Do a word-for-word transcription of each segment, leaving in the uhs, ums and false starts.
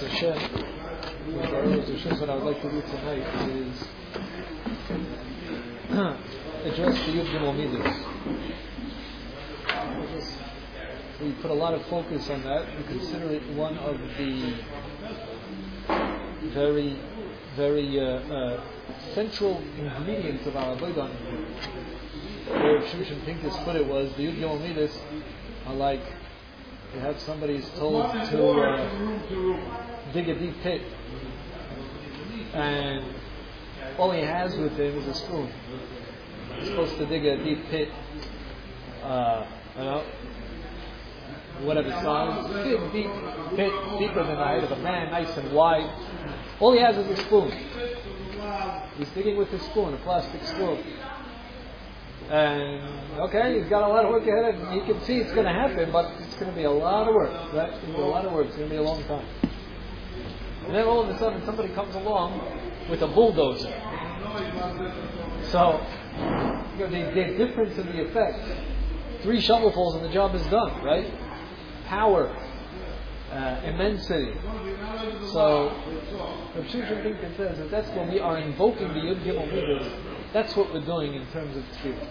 Hashem, what I would like to do tonight is address the Yud Gimel Midas. We put a lot of focus on that. We consider it one of the very, very uh, uh, central ingredients of our Avodah. Where Shimshon Pincus put it was the Yud Gimel Midas are like you have somebody who's told to uh, dig a deep pit, and all he has with him is a spoon. He's supposed to dig a deep pit, uh, you know, whatever size, big, deep pit, deeper than the height of a man, nice and wide. All he has is a spoon. He's digging with his spoon, a plastic spoon. And, okay, he's got a lot of work ahead of him. You can see it's going to happen, but it's going to be a lot of work, right? It's going to be a lot of work. It's going to be a long time. And then all of a sudden somebody comes along with a bulldozer. So, you know, the, the difference in the effect. Three shovelfuls and the job is done, right? Power, uh, immensity. So, Rav Shimshon Pincus says that that's when we are invoking the Yud Gimel Midas. That's what we're doing in terms of tefillah.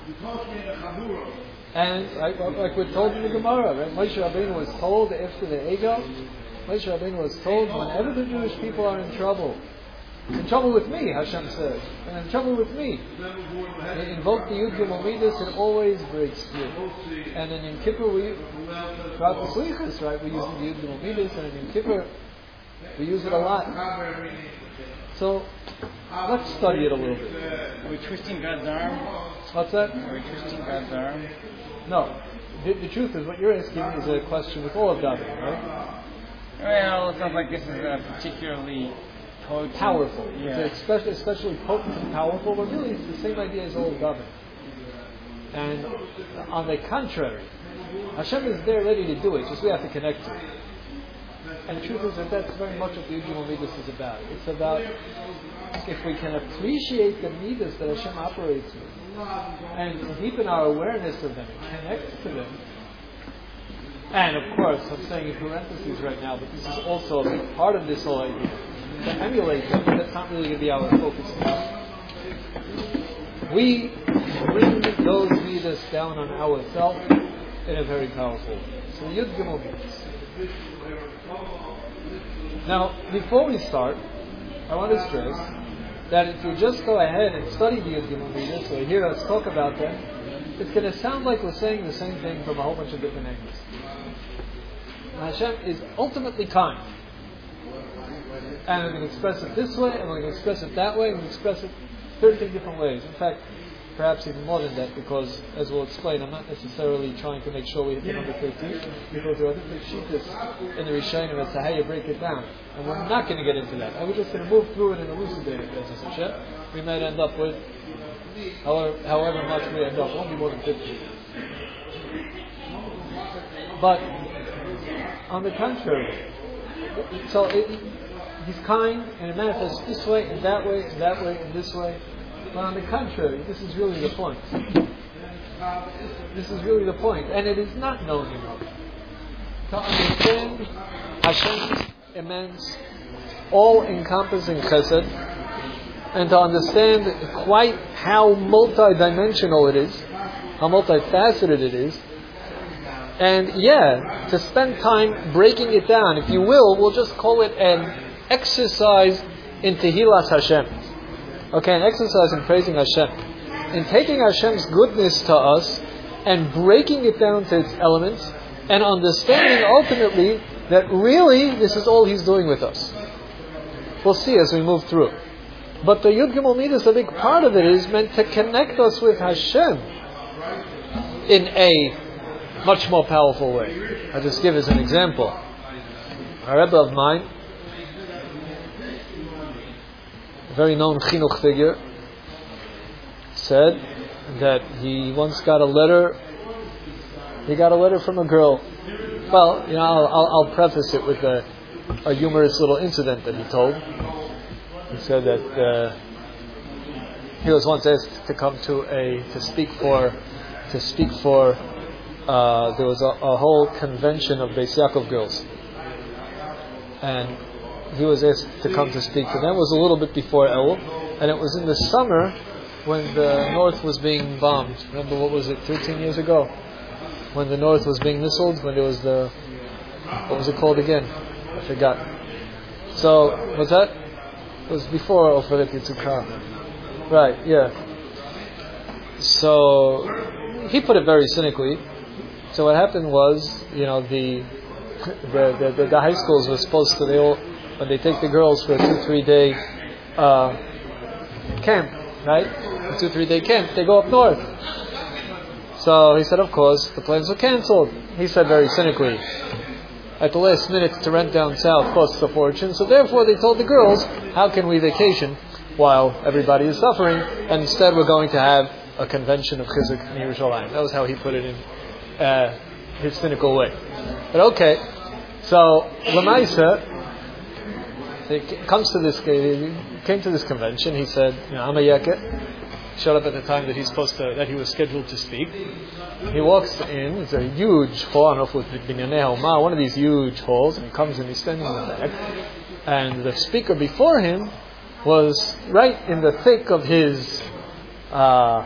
And like, like we're told in the Gemara, right? Moshe Rabbeinu was told after the Egel, Moshe Rabbeinu was told whenever the Jewish people are in trouble, in trouble with me, Hashem says, and in trouble with me, they invoke the Yud Gimel Midas, it always breaks through. And then in Kippur, we, throughout the Slichas, right, we use the Yud Gimel Midas, and in Kippur, we use it a lot. So, let's study it a little bit. Are we twisting God's arm? What's that? Are we twisting God's arm? No. The, the truth is, what you're asking is a question with all of davening, right? Well, it sounds like this is a particularly potent, powerful. Yeah. It's especially, especially potent and powerful, but really it's the same idea as all of davening. And on the contrary, Hashem is there ready to do it, just we have to connect to it. And the truth is that that's very much what the Yud Gimel Midas is about. It's about if we can appreciate the Midas that Hashem operates with and deepen our awareness of them and connect to them. And of course, I'm saying in parentheses right now, but this is also a big part of this whole idea. To emulate them, that's not really going to be our focus now. We bring those Midas down on ourselves in a very powerful way. So Yud Gimel Midas. Now, before we start, I want to stress that if you just go ahead and study the Yud Gimel Midas or hear us talk about them, it's going to sound like we're saying the same thing from a whole bunch of different angles. And Hashem is ultimately kind. And we can express it this way, and we can express it that way, and we can express it thirteen different ways. In fact, perhaps even more than that, because, as we'll explain, I'm not necessarily trying to make sure we hit the number thirteen, because there are different sheetas in the Rishonim as to how you break it down. And we're not going to get into that. And we're just going to move through it and elucidate it, as a Hashem. We might end up with, however, however much we end up, won't be more than fifty. But, on the contrary, so it, He's kind, and it manifests this way, and that way, and that way, and this way. But on the contrary, this is really the point. This is really the point. And it is not known enough to understand Hashem's immense, all-encompassing chesed, and to understand quite how multi-dimensional it is, how multifaceted it is. And yeah, to spend time breaking it down, if you will, we'll just call it an exercise in Tehillas Hashem. Okay, an exercise in praising Hashem. In taking Hashem's goodness to us and breaking it down to its elements and understanding ultimately that really this is all He's doing with us. We'll see as we move through. But the Yud Gimel Midas, a big part of it is meant to connect us with Hashem in a much more powerful way. I'll just give as an example. A Rebbe of mine, very known chinuch figure, said that he once got a letter. He got a letter from a girl. Well, you know, I'll, I'll, I'll preface it with a, a humorous little incident that he told. He said that uh, he was once asked to come to a to speak for to speak for. Uh, there was a, a whole convention of Beis Yaakov girls, and he was asked to come to speak to them. It was a little bit before Elul, and it was in the summer when the north was being bombed. Remember, what was it, thirteen years ago? When the north was being missiled, when there was the, what was it called again? I forgot. So, what's that? It was before Oferet Yitzukah. Right, yeah. So, he put it very cynically. So what happened was, you know, the the, the, the, the high schools were supposed to, they all, when they take the girls for a two, three day uh, camp, right? A two, three day camp, they go up north. So he said, of course, the plans were cancelled. He said very cynically, at the last minute to rent down south costs a fortune, so therefore they told the girls, how can we vacation while everybody is suffering? And instead we're going to have a convention of Chizuk in Yerushalayim. That was how he put it in uh, his cynical way. But okay, so Lamaisa, it comes to this, he came to this convention, he said, you know, I'm a Yeket. Showed up at the time that he's supposed to, that he was scheduled to speak. He walks in, it's a huge hall, I don't know if it was Binyanei Homa, one of these huge halls, and he comes and he's standing in the back. And the speaker before him was right in the thick of his uh, uh,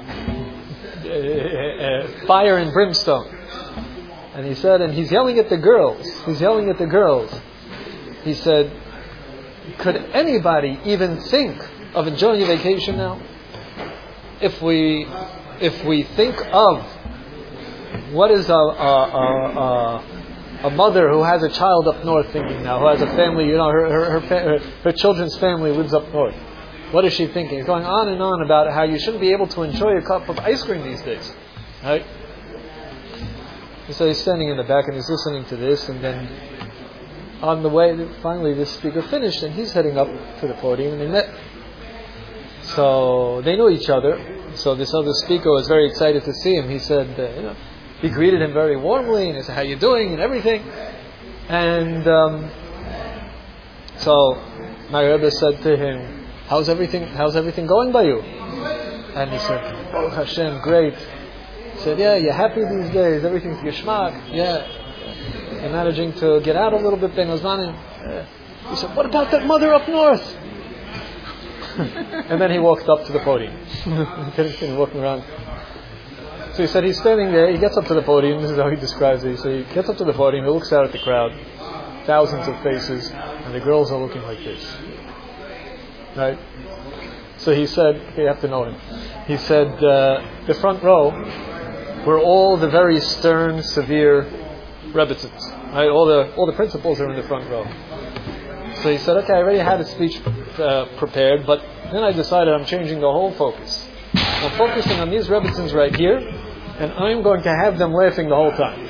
uh, fire and brimstone. And he said, and he's yelling at the girls, he's yelling at the girls. He said, could anybody even think of enjoying a vacation now? If we, if we think of what is a, a, a, a mother who has a child up north thinking now, who has a family, you know, her her, her, her her children's family lives up north. What is she thinking? It's going on and on about how you shouldn't be able to enjoy a cup of ice cream these days, right? And so he's standing in the back and he's listening to this, and then on the way, finally this speaker finished, and he's heading up to the podium, and they met. So they knew each other. So this other speaker was very excited to see him. He said, uh, you know, he greeted him very warmly, and he said, "How you doing?" and everything. And um, so my Rebbe said to him, "How's everything? How's everything going by you?" And he said, "Oh Hashem, great." He said, "Yeah, you're happy these days. Everything's geschmack. Yeah, you're managing to get out a little bit." Ben Osmanim. He said, "What about that mother up north?" And then he walked up to the podium. Continued walking around. So he said he's standing there, he gets up to the podium, this is how he describes it. So he gets up to the podium, he looks out at the crowd, thousands of faces, and the girls are looking like this. Right? So he said, okay, you have to know him. He said, uh, the front row were all the very stern, severe Rebbitzins. Right? All the all the principals are in the front row. So he said, okay, I already had a speech uh, prepared, but then I decided I'm changing the whole focus. I'm focusing on these Rebbitzins right here, and I'm going to have them laughing the whole time.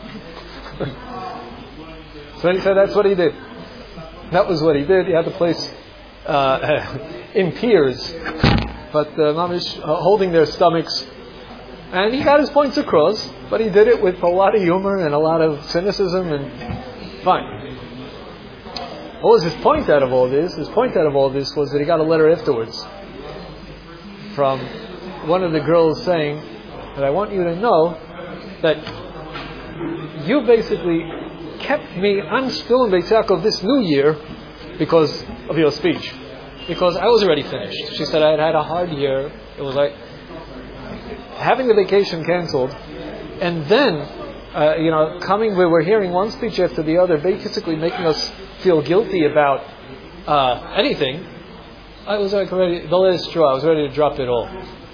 So he said that's what he did. That was what he did. He had the place uh, in tears, but uh, mamish uh, holding their stomachs. And he got his points across, but he did it with a lot of humor and a lot of cynicism, and fine. What was his point out of all this? His point out of all this was that he got a letter afterwards from one of the girls saying that I want you to know that you basically kept me on still in Beit Yaakov this new year because of your speech. Because I was already finished. She said I had had a hard year. It was like having the vacation canceled, and then uh, you know, coming where we're hearing one speech after the other, basically making us feel guilty about uh, anything. I was like ready, the last straw, I was ready to drop it all.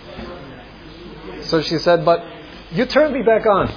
So she said, but you turned me back on.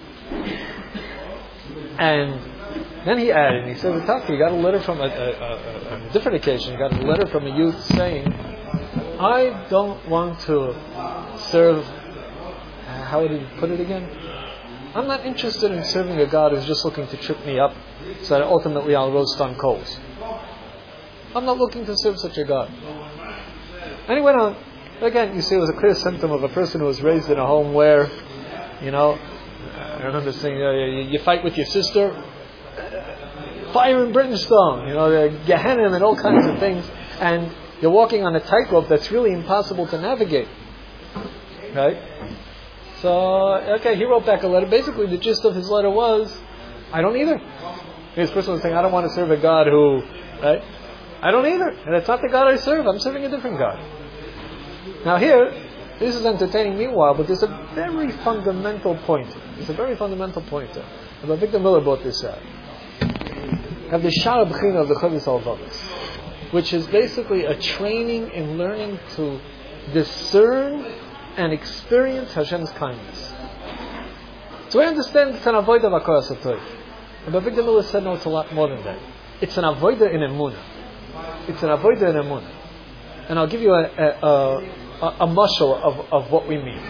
And then he added, he said, Taki, you got a letter from a, a, a, a, a different occasion, you got a letter from a youth saying, I don't want to serve, how did he put it again? I'm not interested in serving a God who's just looking to trip me up so that ultimately I'll roast on coals. I'm not looking to serve such a God. And he went on. Again, you see, it was a clear symptom of a person who was raised in a home where, you know, I remember saying, uh, you, you fight with your sister, fire and brimstone, you know, the Gehenna and all kinds of things, and you're walking on a tightrope that's really impossible to navigate. Right? So, okay, he wrote back a letter. Basically, the gist of his letter was, I don't either. This person was saying, I don't want to serve a God who, right? I don't either. And it's not the God I serve. I'm serving a different God. Now here, this is entertaining meanwhile, but there's a very fundamental point. There's a very fundamental point there. Rabbi Victor Miller brought this out. You have the Shara B'china of the Chavis Alvavis, which is basically a training in learning to discern and experience Hashem's kindness. So I understand it's an avodah of Hakaras HaTov. Rabbi Victor Miller said, no, it's a lot more than that. It's an avodah in emunah. It's an avodah in emunah. And I'll give you a, a, a, a, a mashal of, of what we mean.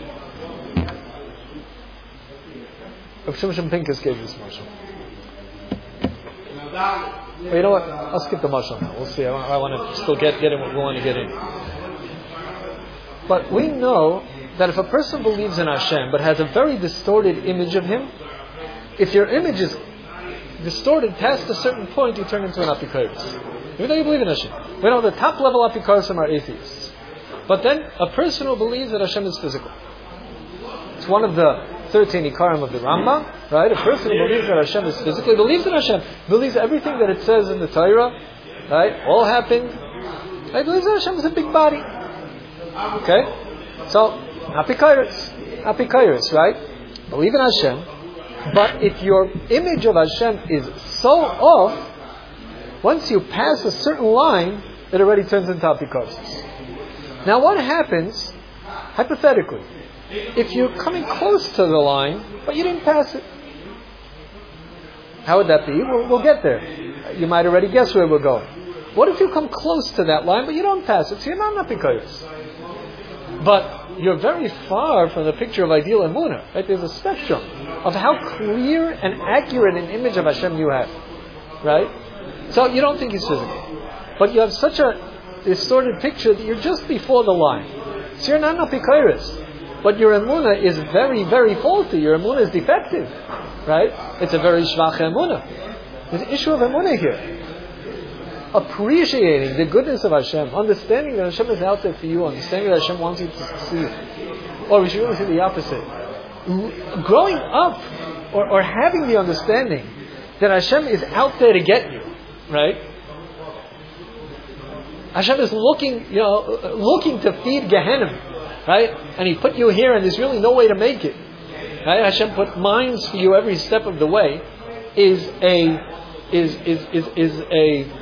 Rav Shimshon Pincus gave this mashal. Well, you know what? I'll skip the mashal now. We'll see. I, I want to still get, get in what we want to get in. But we know that if a person believes in Hashem but has a very distorted image of Him, if your image is distorted past a certain point, you turn into an apikoros. Even though you believe in Hashem. We know the top level apikoros are atheists. But then a person who believes that Hashem is physical. It's one of the thirteen Ikarim of the Rambam, right? A person who believes that Hashem is physical, believes in Hashem, believes everything that it says in the Torah, right? All happened. Right? Believes that Hashem is a big body. Okay? So, apikoros. Apikoros, right? Believe in Hashem. But if your image of Hashem is so off, once you pass a certain line, it already turns into apikoros. Now what happens, hypothetically, if you're coming close to the line, but you didn't pass it? How would that be? We'll, we'll get there. You might already guess where we're going. What if you come close to that line, but you don't pass it? So you're not apikoros. But you're very far from the picture of ideal emunah. Right? There's a spectrum of how clear and accurate an image of Hashem you have. Right? So you don't think He's physical. But you have such a distorted picture that you're just before the line. So you're not apikoros. But your emunah is very, very faulty. Your emunah is defective. Right? It's a very shvach emunah. There's an issue of emunah here. Appreciating the goodness of Hashem, understanding that Hashem is out there for you, understanding that Hashem wants you to succeed. Or we should even say the opposite. Growing up, or, or having the understanding that Hashem is out there to get you, right? Hashem is looking, you know, looking to feed Gehenna, right? And He put you here, and there's really no way to make it. Right? Hashem put mines for you every step of the way. Is a is is is is a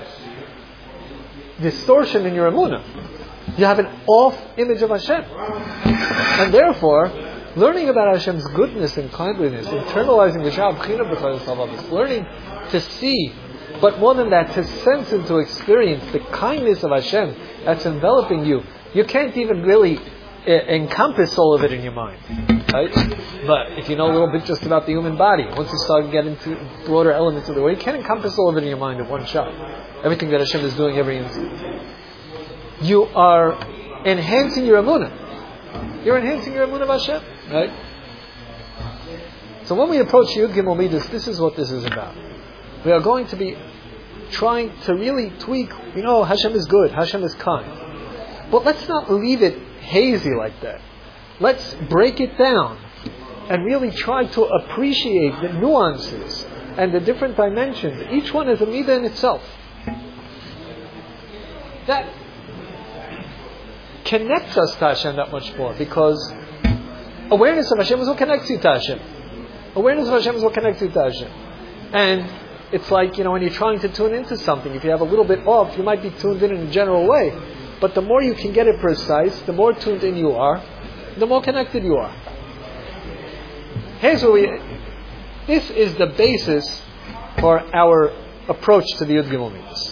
distortion in your emunah. You have an off image of Hashem, and therefore, learning about Hashem's goodness and kindliness, internalizing the Shara B'china b'Chavis Alvavis, learning to see, but more than that, to sense and to experience the kindness of Hashem that's enveloping you. You can't even really uh, encompass all of it in your mind, right? But if you know a little bit just about the human body, once you start getting into broader elements of the way, you can't encompass all of it in your mind in one shot. Everything that Hashem is doing every instant. You are enhancing your emunah. You're enhancing your emunah of Hashem, right? So when we approach Yud Gimel Midas, this is what this is about. We are going to be trying to really tweak, you know, Hashem is good, Hashem is kind. But let's not leave it hazy like that. Let's break it down and really try to appreciate the nuances and the different dimensions. Each one is a midah in itself. That connects us to Hashem that much more, because awareness of Hashem is what connects you to Hashem. Awareness of Hashem is what connects you to Hashem. And it's like, you know, when you're trying to tune into something, if you have a little bit off, you might be tuned in in a general way. But the more you can get it precise, the more tuned in you are, the more connected you are. Here's what we... This is the basis for our approach to the Yud Gimel Midas.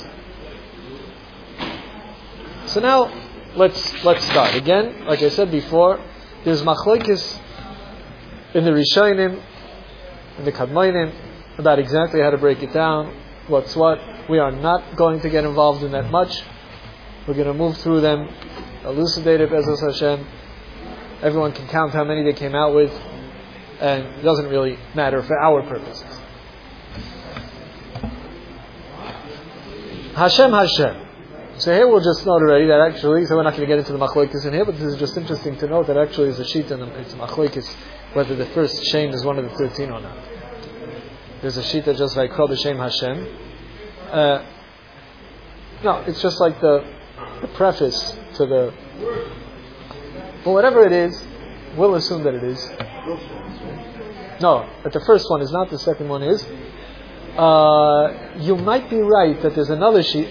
So now, let's let's start. Again, like I said before, there's machlokes in the Rishonim, in the Kadmonim, about exactly how to break it down, what's what. We are not going to get involved in that much. We're going to move through them, elucidate it, Bezos Hashem. Everyone can count how many they came out with, and it doesn't really matter for our purposes. Hashem, Hashem. So here we'll just note already that actually, so we're not going to get into the machlokes in here, but this is just interesting to note that actually is a sheet and it's a machlokes whether the first shame is one of the thirteen or not. There's a shita just like Kol B'Shem Hashem. Uh, no, it's just like the, the preface to the. But whatever it is, we'll assume that it is. No, but the first one is not. The second one is. Uh, you might be right that there's another sheet.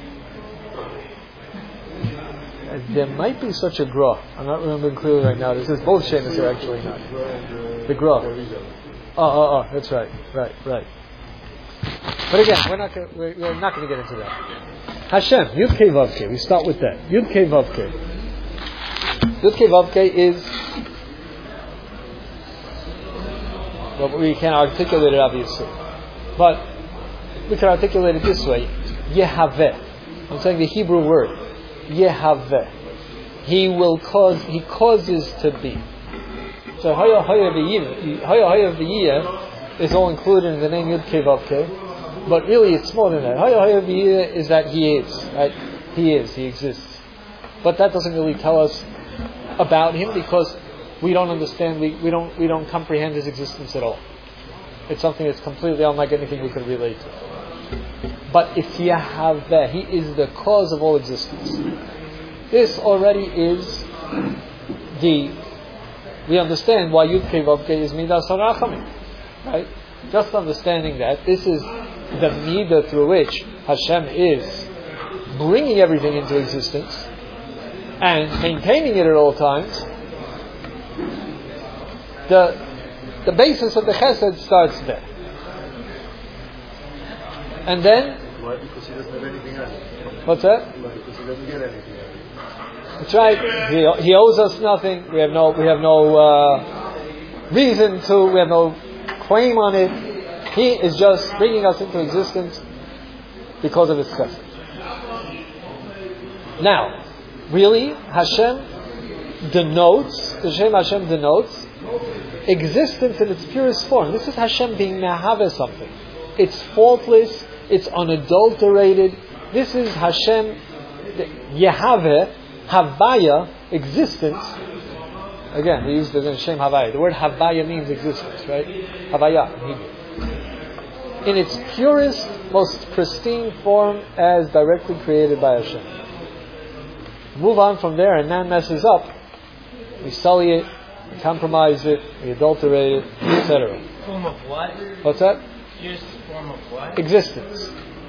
There might be such a gra. I'm not remembering clearly right now. This is both shemas are actually not. The gra. Oh, oh, oh. That's right, right, right. But again, we're not gonna, we're, we're not going to get into that. Hashem, Yud Kei Vav Kei. We start with that. Yud Kei Vav Kei. Yud Kei Vav Kei is. Well, we can't articulate it obviously, but we can articulate it this way: Yehaveh. I'm saying the Hebrew word. Yehaveh. He will cause, he causes to be. So Haya Haya V'yiyah, Haya Haya V'yiyah is all included in the name Yud Kei Vav Kei, but really it's more than that. Haya Haya V'yiyah is that he is, right? He is, he exists. But that doesn't really tell us about him because we don't understand, we, we don't we don't comprehend his existence at all. It's something that's completely unlike anything we could relate to. But if Yehaveh, he is the cause of all existence. This already is the, we understand why Yud Kei Vav Kei is Midas HaRachamim, right? Just understanding that, this is the Midah through which Hashem is bringing everything into existence and maintaining it at all times. The, the basis of the Chesed starts there. And then, why? Because he doesn't have anything else. What's that? Why? Because he doesn't get anything else. That's right. He, he owes us nothing. We have no we have no uh, reason to. We have no claim on it. He is just bringing us into existence because of his chesed. Now, really, Hashem denotes the Shem Hashem denotes existence in its purest form. This is Hashem being mehaveh something. It's faultless. It's unadulterated. This is Hashem, Yehaveh, Havaya, existence. Again, we use the Shem Havaya. The word Havaya means existence, right? Havaya in Hebrew. In its purest, most pristine form as directly created by Hashem. Move on from there and man messes up. We sully it, we compromise it, we adulterate it, et cetera. Form of what? What's that? Just form of what? Existence.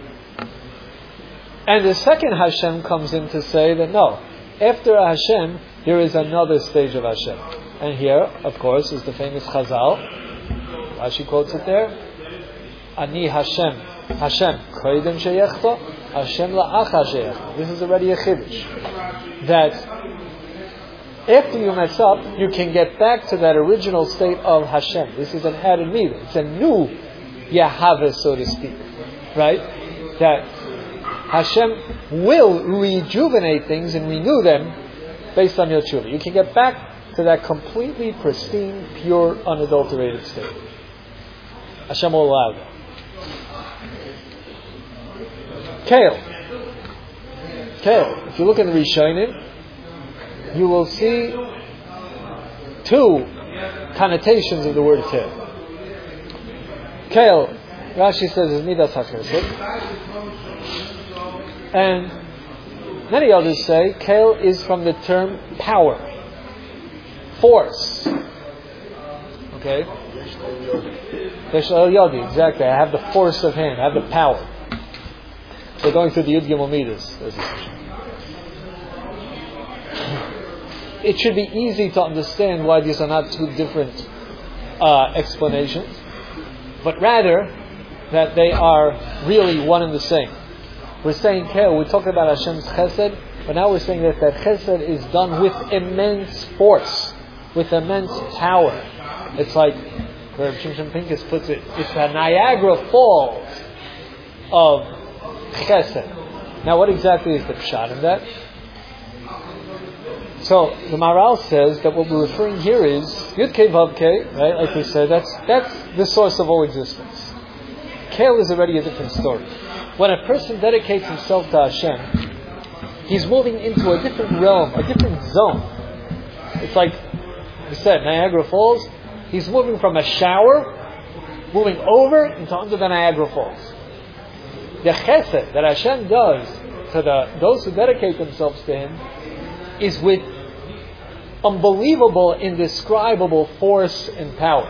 And the second Hashem comes in to say that no, after Hashem, there is another stage of Hashem. And here, of course, is the famous Chazal. Rashi quotes it there. Ani Hashem, Hashem, koydem sheyechto, Hashem la'acha sheyechto. This is already a chiddush. That after you mess up, you can get back to that original state of Hashem. This is an added midah. It's a new Yehaveh, so to speak. Right? That Hashem will rejuvenate things and renew them based on your tshuva. You can get back to that completely pristine, pure, unadulterated state. Hashem will allow that. Kale. Kale. If you look at the Rishonim, you will see two connotations of the word kale. Kale, Rashi says, is midas hachesed. And many others say kale is from the term power, force. Okay? Exactly. I have the force of hand. I have the power. We're going through the Yud Gimel Midas. It should be easy to understand why these are not two different uh, explanations, but rather that they are really one and the same. We're saying Kale, we're talking about Hashem's chesed, but now we're saying that that chesed is done with immense force, with immense power. It's like, where Shimshon Pincus puts it, it's a Niagara Falls of chesed. Now what exactly is the pshat in that? So the Maharal says that what we're referring here is Yud Kei Vav Kei, right? Like we said, that's that's the source of all existence. Kale is already a different story. When a person dedicates himself to Hashem, he's moving into a different realm, a different zone. It's like we said, Niagara Falls. He's moving from a shower moving over into under the Niagara Falls. The chesed that Hashem does to the those who dedicate themselves to Him is with unbelievable, indescribable force and power.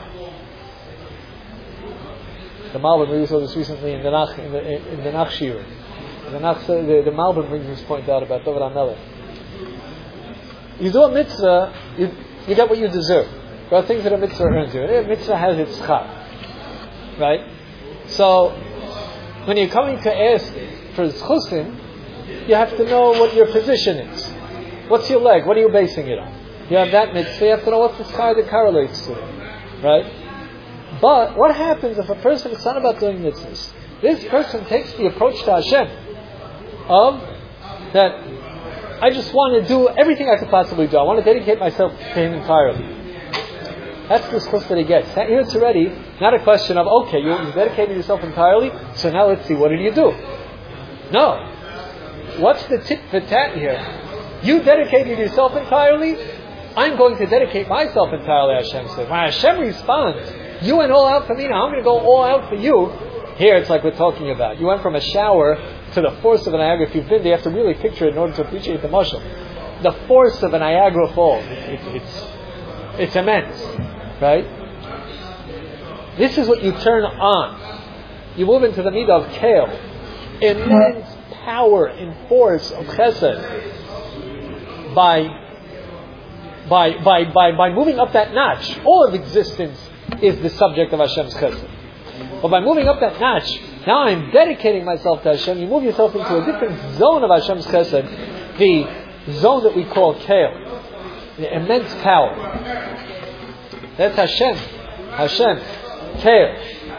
The Malbim, we saw this recently in the Nach, in the, in the Nach Shir. The, Nach, the, the Malbim brings this point out about David HaMelech. You do a mitzvah, you, you get what you deserve. There are things that a mitzvah earns you. A mitzvah has its schar. Right? So, when you're coming to ask for zchusim, you have to know what your position is. What's your leg? What are you basing it on? You have that mitzvah, you have to know what's the schar that correlates to it. Right? But what happens if a person is not about doing mitzvahs? This person takes the approach to Hashem of that I just want to do everything I could possibly do. I want to dedicate myself to Him entirely. That's the schus that he gets. Here it's already not a question of, okay, you, you dedicated yourself entirely, so now let's see, what did you do? No. What's the tit for tat here? You dedicated yourself entirely, I'm going to dedicate myself entirely, Hashem says. When Hashem responds, you went all out for me, now I'm going to go all out for you. Here it's like we're talking about. You went from a shower to the force of a Niagara. If you've been there, you have to really picture it in order to appreciate the mashal. The force of a Niagara Falls. It, it, it's, it's immense. Right? This is what you turn on. You move into the midah of kale. Immense power and force of chesed. By, by, by, by, by moving up that notch, all of existence is the subject of Hashem's chesed. But by moving up that notch, now I'm dedicating myself to Hashem. You move yourself into a different zone of Hashem's chesed, the zone that we call kale, the immense power. That's Hashem. Hashem. Kale.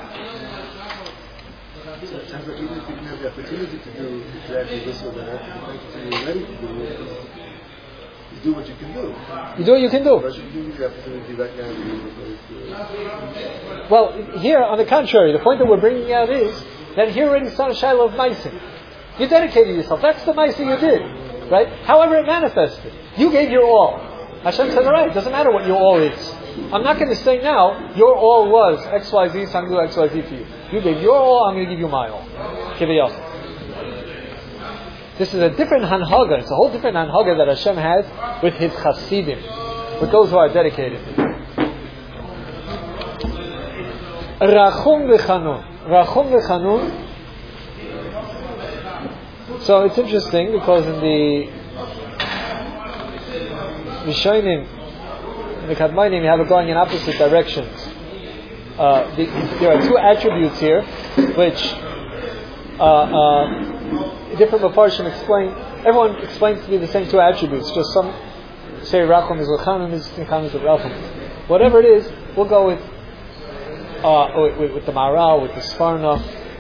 So it sounds like even if you didn't have the opportunity to do exactly this or that, you're ready to do it. You do what you can do. You do what you can do. But you do the opportunity right now to do. Well, here, on the contrary, the point that we're bringing out is that here already it's not a shiloh of ma'asim. You dedicated yourself. That's the ma'asim you did. Right? However it manifested. You gave your all. Hashem said, alright, it doesn't matter what your all is. I'm not going to say now, your all was X Y Z, so I'm going to do X Y Z for you. You gave your all, I'm going to give you my all. Kiviyach. This is a different hanhaga. It's a whole different hanhaga that Hashem has with His chasidim, with those who are dedicated. Rachum v'chanun. Rachum v'chanun. So it's interesting because in the Rishonim, in the Kadmonim, you have it going in opposite directions. Uh, the, there are two attributes here, which uh, uh, different Mefarshim explain. Everyone explains to be the same two attributes. Just some say Rachum is Rachanun, is Rachanun is Rachum. Whatever it is, we'll go with uh, with, with the Maharal, with the Sfarna.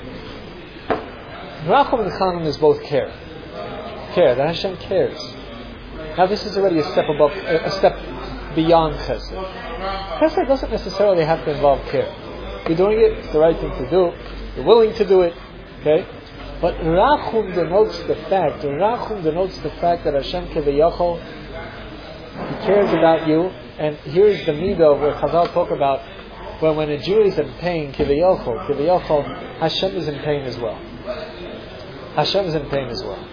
Rachum and Rachanun is both care. Care, that Hashem cares. Now this is already a step above, a step beyond Chesed. Chesed doesn't necessarily have to involve care. You're doing it, it's the right thing to do. You're willing to do it, okay? But Rachum denotes the fact, Rachum denotes the fact that Hashem Keviyachol, He cares about you, and here's the midah where Chazal talk about when when a Jew is in pain, Keviyachol, Keviyachol, Hashem is in pain as well. Hashem is in pain as well.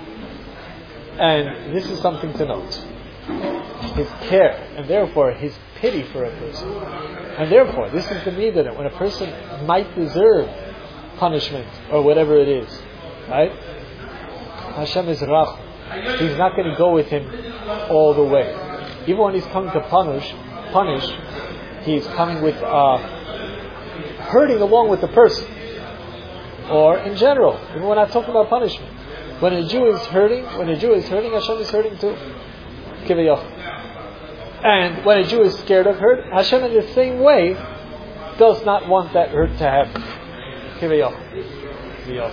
And this is something to note. His care, and therefore His pity for a person. And therefore, this is the midah that when a person might deserve punishment or whatever it is, right? Hashem is rach. He's not going to go with him all the way. Even when He's coming to punish, punish, He's coming with uh, hurting along with the person. Or in general, even we're not talking about punishment. When a Jew is hurting, when a Jew is hurting, Hashem is hurting too. Kiviyach. And when a Jew is scared of hurt, Hashem in the same way does not want that hurt to happen. Kiviyach. Kiviyach.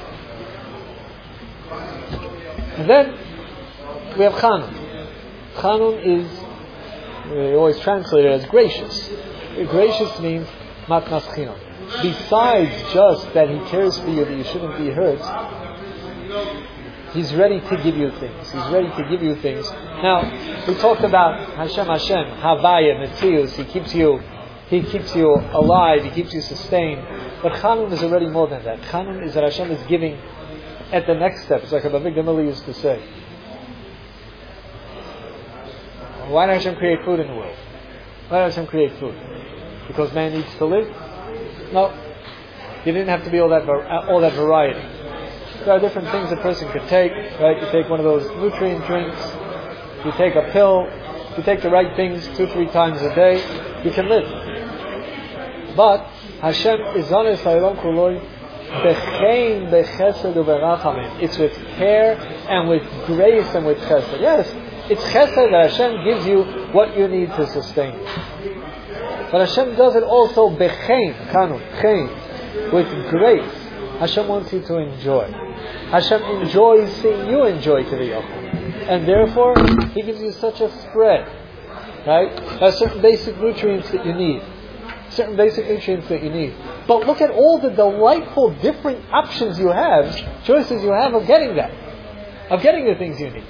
And then we have Chanun. Chanun is, we always translate it as gracious. Gracious means matnas chinam. Besides just that He cares for you, that you shouldn't be hurt, He's ready to give you things. He's ready to give you things. Now, we talked about Hashem Hashem, Havaya, Metzius. He keeps you He keeps you alive. He keeps you sustained. But Chanun is already more than that. Chanun is that Hashem is giving at the next step. It's like Rabbi Gamliel used to say. Why did Hashem create food in the world? Why did Hashem create food? Because man needs to live? No. You didn't have to be all that all that variety. There are different things a person could take, right? You take one of those nutrient drinks, you take a pill, you take the right things two, three times a day, you can live. But Hashem is honest, it's with care and with grace and with chesed. Yes, it's chesed that Hashem gives you what you need to sustain you. But Hashem does it also bechein, kanu, chein, with grace. Hashem wants you to enjoy. Hashem enjoys seeing you enjoy to the yochel. And therefore, He gives you such a spread. Right? There are certain basic nutrients that you need. Certain basic nutrients that you need. But look at all the delightful different options you have, choices you have of getting that. Of getting the things you need.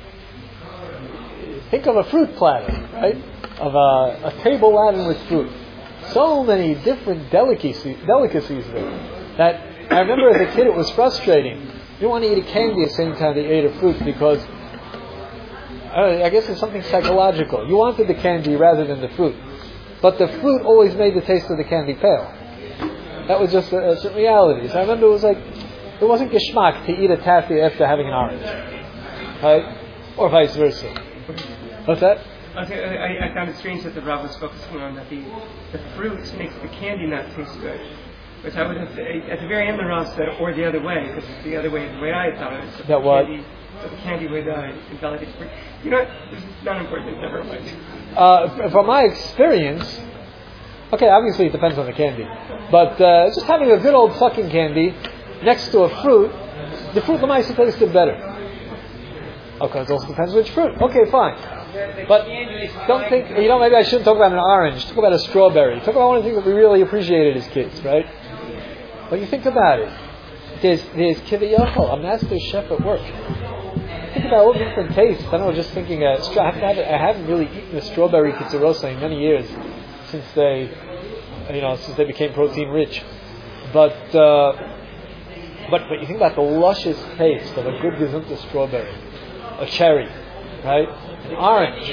Think of a fruit platter, right? Of a, a table laden with fruit. So many different delicacies, delicacies there. That I remember as a kid it was frustrating. You don't want to eat a candy at the same time that you ate a fruit because uh, I guess it's something psychological. You wanted the candy rather than the fruit. But the fruit always made the taste of the candy pale. That was just a, a certain reality. So I remember it was like, it wasn't geschmack to eat a taffy after having an orange. Right? Or vice versa. What's that? I, I, I found it strange that the Rav was focusing on that the, the fruit makes the candy not taste good. Which I would have, at the very end the Rav said, or the other way, because the other way, the way I thought it was. That what? Candy, the candy would uh, invalidate fruit. You know what? This is not important, never mind. Uh, from my experience, okay, obviously it depends on the candy, but uh, just having a good old sucking candy next to a fruit, the fruit Lamaisa tasted better. Okay, it also depends which fruit. Okay, fine. But don't think, you know, maybe I shouldn't talk about an orange, talk about a strawberry. Talk about one of the things that we really appreciated as kids, right? When you think about it, there's, there's kiviyachol, a master chef at work. Think about all the different tastes. I don't know, just thinking, uh, I, haven't had, I haven't really eaten a strawberry kitzerosa in many years since they, you know, since they became protein rich. But, uh, but, but you think about the luscious taste of a good gesunta strawberry, a cherry, right? An orange.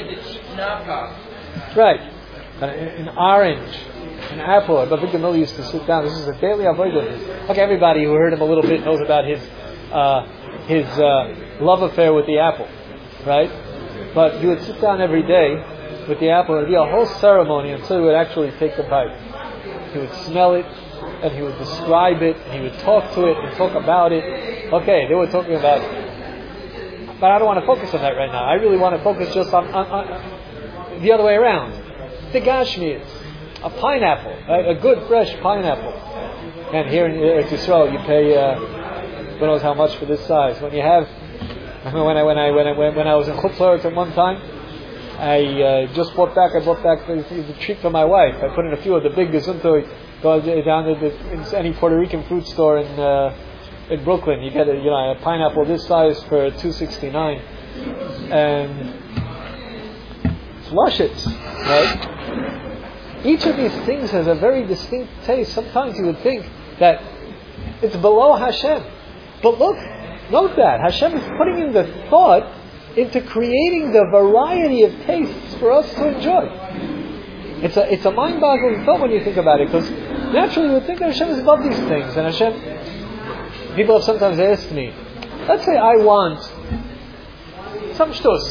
Right. An, an orange. An apple. But Victor Miller used to sit down. This is a daily avodah. Okay, everybody who heard him a little bit knows about his uh, his uh, love affair with the apple. Right? But he would sit down every day with the apple. It would be a whole ceremony until he would actually take the bite. He would smell it and he would describe it and he would talk to it and talk about it. Okay, they were talking about it. But I don't want to focus on that right now. I really want to focus just on, on, on the other way around. The gashmias, a pineapple, right? A good fresh pineapple. And here in Eretz Yisrael, you pay uh, who knows how much for this size. When you have, I remember when I when I when I when, when I was in Chutz La'aretz at one time, I uh, just bought back. I bought back the, the treat for my wife. I put in a few of the big gesunto. Go down to the, in any Puerto Rican fruit store in. Uh, In Brooklyn, you get a, you know, a pineapple this size for two sixty-nine, and it's luscious, right? Each of these things has a very distinct taste. Sometimes you would think that it's below Hashem, but look, note that Hashem is putting in the thought into creating the variety of tastes for us to enjoy. It's a it's a mind-boggling thought when you think about it, because naturally you would think that Hashem is above these things, and Hashem. People have sometimes asked me, let's say I want some shtus,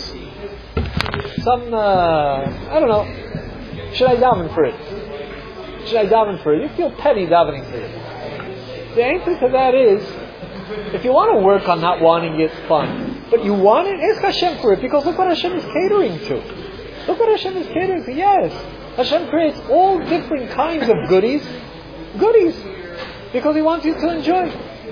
some, uh, I don't know, should I daven for it? Should I daven for it? You feel petty davening for it. The answer to that is, if you want to work on not wanting it, fine. But you want it, ask Hashem for it, because look what Hashem is catering to. Look what Hashem is catering to. Yes, Hashem creates all different kinds of goodies, goodies, because He wants you to enjoy.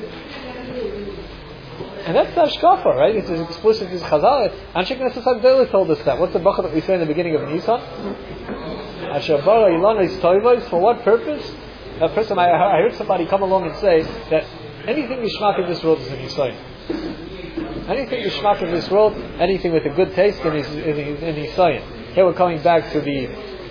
And that's the Hashkafa, right? It's as explicit as Chazal. Anshe Knesset Hagdolah told us that. What's the bracha that we say in the beginning of Nisan? Asher bara ilana is toivos. For what purpose? That person, I, I heard somebody come along and say that anything Yishmak in this world is an Yisrael. Anything Yishmak in this world, anything with a good taste in Yisrael. Here we're coming back to the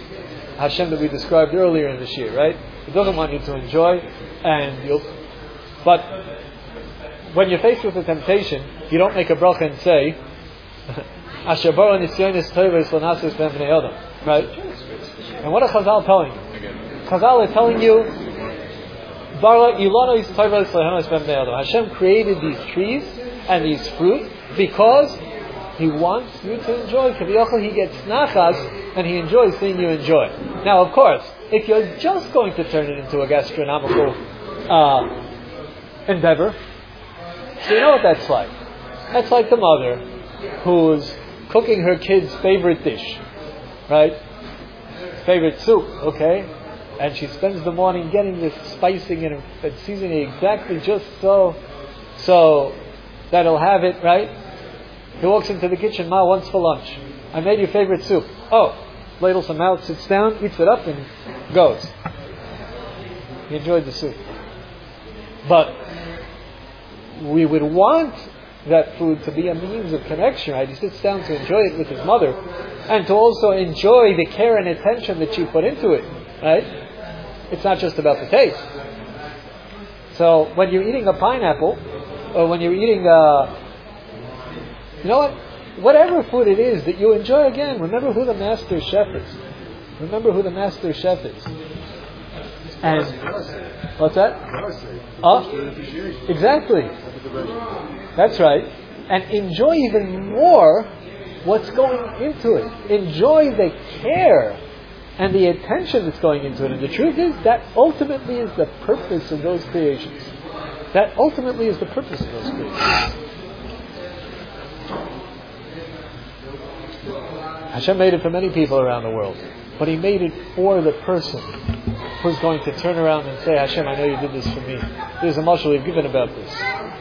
Hashem that we described earlier in this year, right? He doesn't want you to enjoy, and you'll. But when you're faced with a temptation, you don't make a bracha and say, "Asher bara nisyonis tovos l'nasos ben bnei adam," right? And what are Chazal telling you? Chazal are telling you, "Bara ilonos tovos l'nasos ben bnei adam." Hashem created these trees and these fruit because He wants you to enjoy. Kaviyachol, He gets nachas and He enjoys seeing you enjoy. Now, of course, if you're just going to turn it into a gastronomical uh, endeavor, so you know what that's like. That's like the mother who's cooking her kid's favorite dish, right? Favorite soup, okay? And she spends the morning getting this spicing and, and seasoning exactly just so, so that he'll have it, right? He walks into the kitchen, Ma, what's for lunch? I made your favorite soup. Oh, ladles him out, sits down, eats it up, and goes. He enjoyed the soup. But we would want that food to be a means of connection, right? He sits down to enjoy it with his mother, and to also enjoy the care and attention that she put into it, right? It's not just about the taste. So when you're eating a pineapple, or when you're eating a, you know what? Whatever food it is that you enjoy, again, remember who the master chef is. Remember who the master chef is. And what's that? Oh, exactly. That's right. And enjoy even more what's going into it. Enjoy the care and the attention that's going into it. And the truth is, that ultimately is the purpose of those creations. That ultimately is the purpose of those creations. Hashem made it for many people around the world, but He made it for the person who's going to turn around and say, Hashem, I know you did this for me. There's a mashal you've given about this.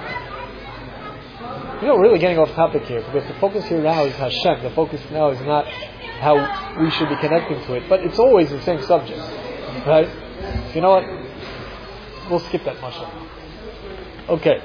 You know, we're really getting off topic here, because the focus here now is Hashem. The focus now is not how we should be connecting to it, but it's always the same subject, right? So you know what? We'll skip that mashal. Okay.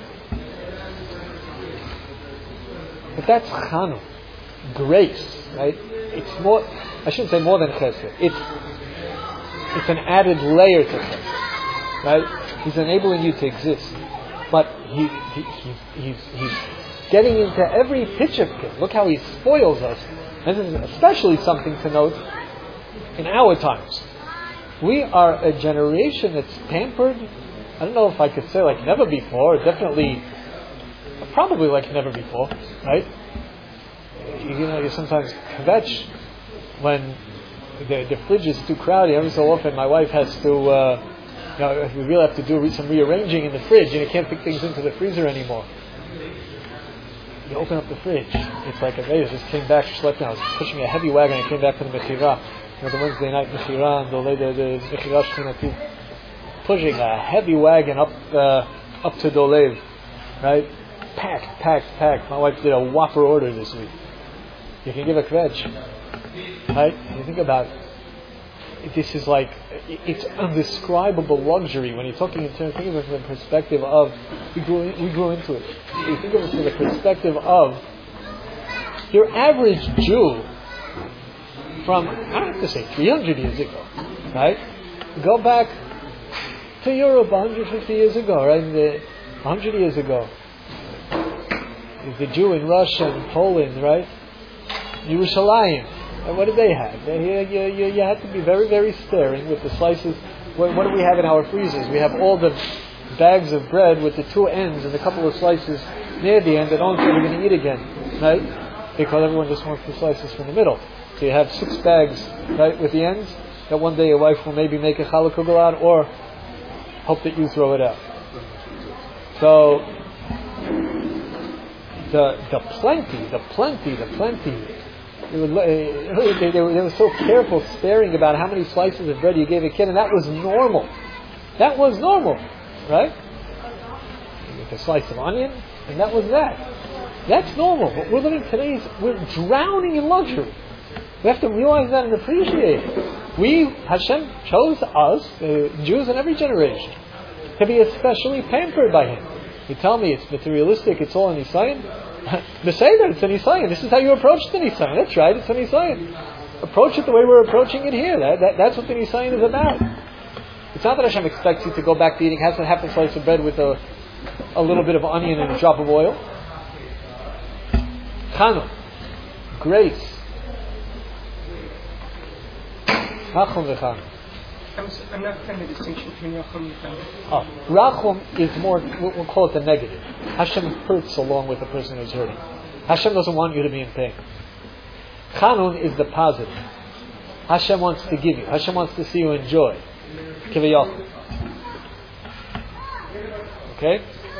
But that's Chanu, grace, right? It's more, I shouldn't say more than chesed. It's it's an added layer to chesed, right? He's enabling you to exist, but he, he he's he's he's getting into every pitch of it. Look how He spoils us, and this is especially something to note in our times. We are a generation that's pampered. I don't know if I could say like never before. Definitely, probably like never before, right? You know, you sometimes kvetch when the, the fridge is too crowded. Every so often, my wife has to, uh, you know, we really have to do some rearranging in the fridge, and you can't pick things into the freezer anymore. You open up the fridge, it's like a vase. Just came back, she slept down. I was pushing a heavy wagon. I came back from the Mechira, you know, the Wednesday night Mechira, and the later the Mechira Shchinati, pushing a heavy wagon up uh, up to Dolev, right? Packed, packed, packed. My wife did a whopper order this week. You can give a kvetch, right? You think about it, this is like, it's undescribable luxury when you're talking in terms, think of it from the perspective of, we grew, we grew into it. You think of it from the perspective of your average Jew from, I don't have to say three hundred years ago, right? Go back to Europe one hundred fifty years ago, right? The, one hundred years ago. The Jew in Russia and Poland, right? Yerushalayim. And what did they have? They, you, you, you had to be very, very sparing with the slices. What, what do we have in our freezers? We have all the bags of bread with the two ends and a couple of slices near the end that only we're going to eat again, right? Because everyone just wants the slices from the middle. So you have six bags, right, with the ends that one day your wife will maybe make a challah kugel out, or hope that you throw it out. So the the plenty, the plenty, the plenty. They were, they, they, were, they were so careful, sparing about how many slices of bread you gave a kid, and that was normal. That was normal, right? With a slice of onion, and that was that. That's normal. What we're living today is we're drowning in luxury. We have to realize that and appreciate it. We, Hashem chose us, uh, Jews in every generation, to be especially pampered by Him. You tell me it's materialistic, it's all an Nisayan? The Seder, it's an Nisayan. This is how you approach the Nisayan. That's right, it's an Nisayan. approach it the way we're approaching it here. That, that, that's what the Nisayan is about. It's not that Hashem expects you to go back to eating half and half a slice of bread with a, a little bit of onion and a drop of oil. Chanun, grace. Rachum v'chanun. I'm, I'm not understanding the distinction between Rachum and Chanun. Oh, Rachum is more, we'll call it the negative. Hashem hurts along with the person who's hurting. Hashem doesn't want you to be in pain. Chanun is the positive. Hashem wants to give you. Hashem wants to see you enjoy. Kivayachol. Okay?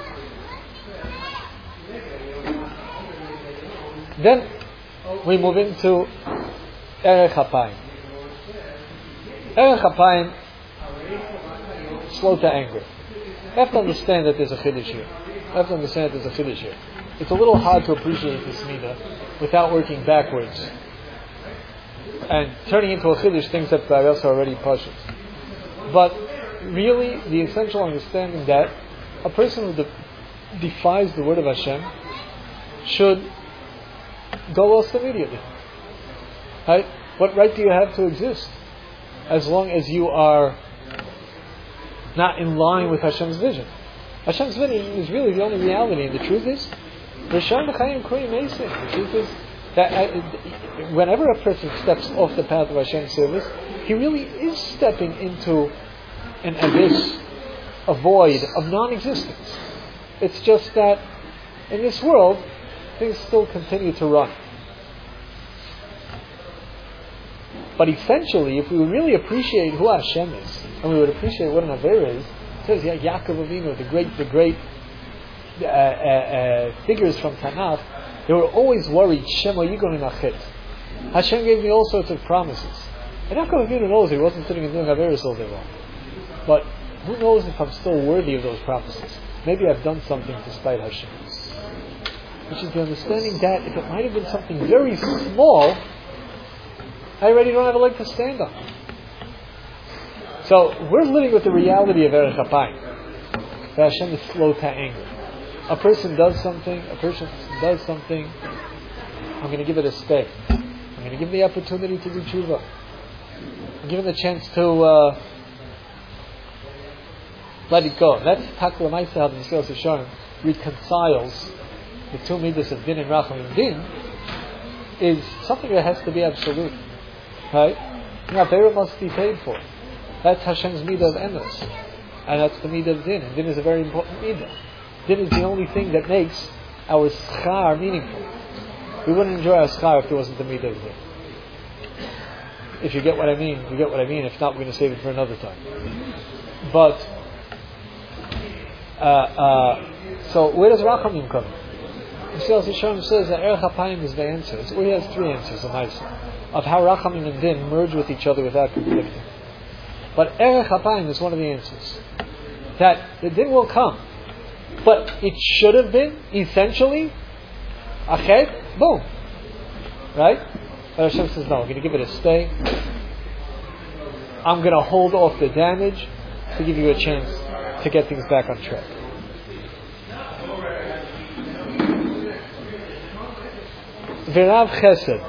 Then we move into Erech HaPayim. Erech HaPayim, slow to anger. You have to understand that there's a chiddush here. You have to understand that there's a chiddush here. It's a little hard to appreciate this midah without working backwards and turning into a chiddush things that by us are already pashut. But really, the essential understanding that a person who de- defies the word of Hashem should go lost immediately. Right? What right do you have to exist? As long as you are not in line with Hashem's vision. Hashem's vision is really the only reality, and the truth is, the truth is that uh, whenever a person steps off the path of Hashem's service, he really is stepping into an abyss, a void of non-existence. It's just that in this world, things still continue to run. But essentially, if we would really appreciate who Hashem is, and we would appreciate what an Avera is, it says, yeah, Yaakov Avinu, the great, the great uh, uh, uh, figures from Tanakh, they were always worried, Shema Yigon Nachet. Hashem gave me all sorts of promises. And Yaakov Avinu knows he wasn't sitting and doing Averas all day long. But who knows if I'm still worthy of those promises? Maybe I've done something to spite Hashem. Which is the understanding that if it might have been something very small, I already don't have a leg to stand on. So we're living with the reality of Erech HaPayim. That Hashem is slow to anger. A person does something, a person does something, I'm going to give it a stay. I'm going to give him the opportunity to do tshuva. I'm giving the chance to uh, let it go. That's Takla Maisa how the Mesilas Yesharim reconciles the two midas of din and racham and din, is something that has to be absolute. Right? Avera must be paid for. That's Hashem's midah of emes, and that's the midah of din. And din is a very important midah. Din is the only thing that makes our schar meaningful. We wouldn't enjoy our schar if there wasn't the midah of din. If you get what I mean, you get what I mean. If not, we're going to save it for another time. But uh, uh, so where does rachamim come? Mesilas Yesharim says that Erech HaPayim is the answer. It's, well, he has three answers, a nice of how rachamim and din merge with each other without conflicting. But Erech HaPayim is one of the answers. That the din will come, but it should have been essentially achet, boom, right? But Hashem says, no, I'm going to give it a stay. I'm going to hold off the damage to give you a chance to get things back on track. V'rav Chesed.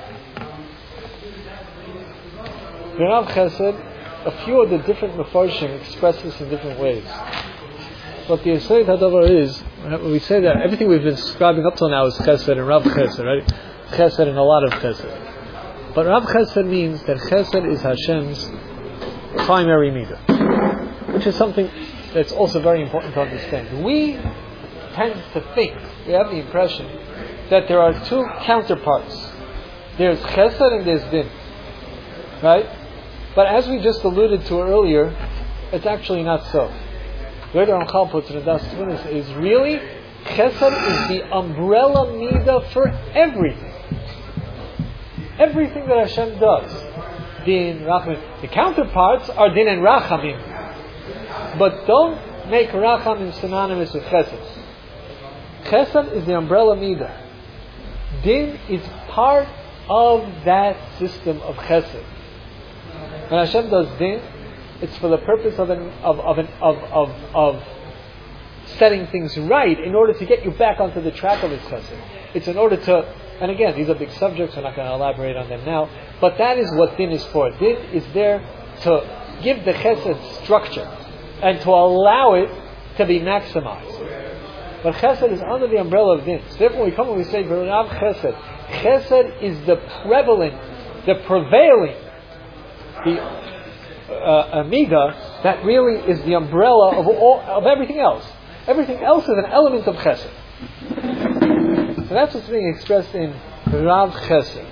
V'rav Chesed, a few of the different Mefarshim express this in different ways. But the Yesod Hadavar is, we say that everything we've been describing up till now is Chesed and Rav Chesed, right? Chesed and a lot of Chesed. But Rav Chesed means that Chesed is Hashem's primary midah, which is something that's also very important to understand. We tend to think, we have the impression that there are two counterparts. There's Chesed and there's Din, right? But as we just alluded to earlier, it's actually not so. The way the Ramchal puts it in Das Tvunos is really Chesed is the umbrella midah for everything. Everything that Hashem does. Din, Rachamim. The counterparts are Din and Rachamim. But don't make Rachamim synonymous with Chesed. Chesed is the umbrella midah. Din is part of that system of Chesed. When Hashem does Din, it's for the purpose of an, of, of, an, of, of, of setting things right in order to get you back onto the track of His Chesed. It's in order to And again, these are big subjects, we're not going to elaborate on them now. But that is what din is for. Din is there to give the chesed structure and to allow it to be maximized. But chesed is under the umbrella of din. So therefore we come and we say, Rav chesed. Chesed is the prevalent, the prevailing, the uh, amida that really is the umbrella of all, of everything else. Everything else is an element of chesed. So that's what's being expressed in Rav Chesed.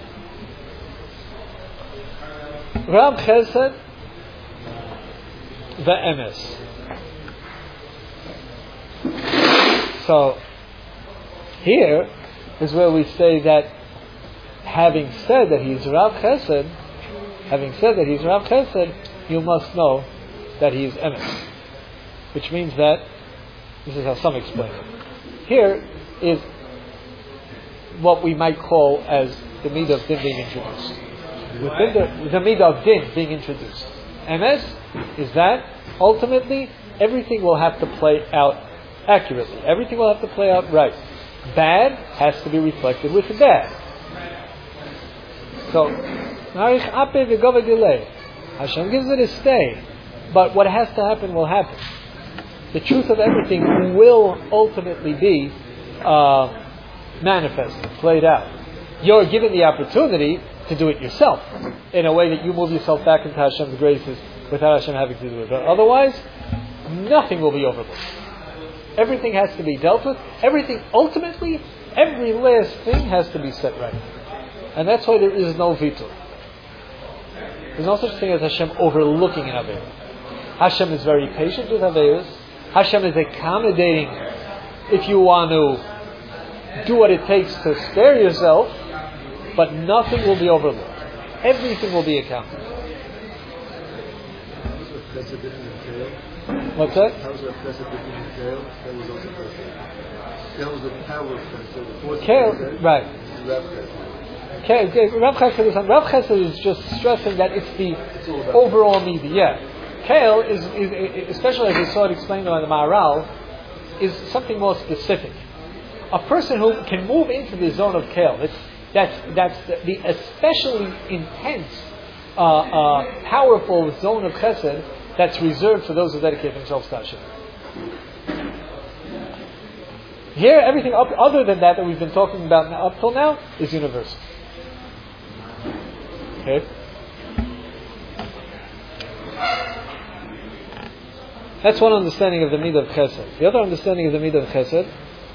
Rav Chesed ve'emes. So here is where we say that having said that he's Rav Chesed, having said that he's Rav Chesed, you must know that he is emes. Which means that, this is how some explain it. Here is what we might call as the midah of din being introduced. Within the, the midah of din being introduced. Emes is that ultimately everything will have to play out accurately. Everything will have to play out right. Bad has to be reflected with the bad. So, Hashem gives it a stay, but what has to happen will happen. The truth of everything will ultimately be uh, manifested, played out. You're given the opportunity to do it yourself in a way that you move yourself back into Hashem's graces without Hashem having to do it. But otherwise, nothing will be overlooked. Everything has to be dealt with. Everything, ultimately, every last thing has to be set right. And that's why there is no veto. There's no such thing as Hashem overlooking an Aveirah. Hashem is very patient with Aveirahs. Hashem is accommodating if you want to do what it takes to spare yourself, but nothing will be overlooked. Everything will be accounted. What's that? How was that chesed between Kale? That was also chesed. That was the power of chesed. The force Kale, of chesed. right. And Rav chesed. Kale, Rav chesed is Rav chesed is just stressing that it's the it's overall media. Yeah. Kale is, is, especially as we saw it explained by the Maharal, is something more specific. A person who can move into the zone of Kale, that's that's that's the, the especially intense, uh, uh, powerful zone of Chesed that's reserved for those who dedicate themselves to Hashem. Here, everything up, other than that that we've been talking about now, up till now is universal. Okay. That's one understanding of the midah of Chesed. The other understanding of the midah of Chesed,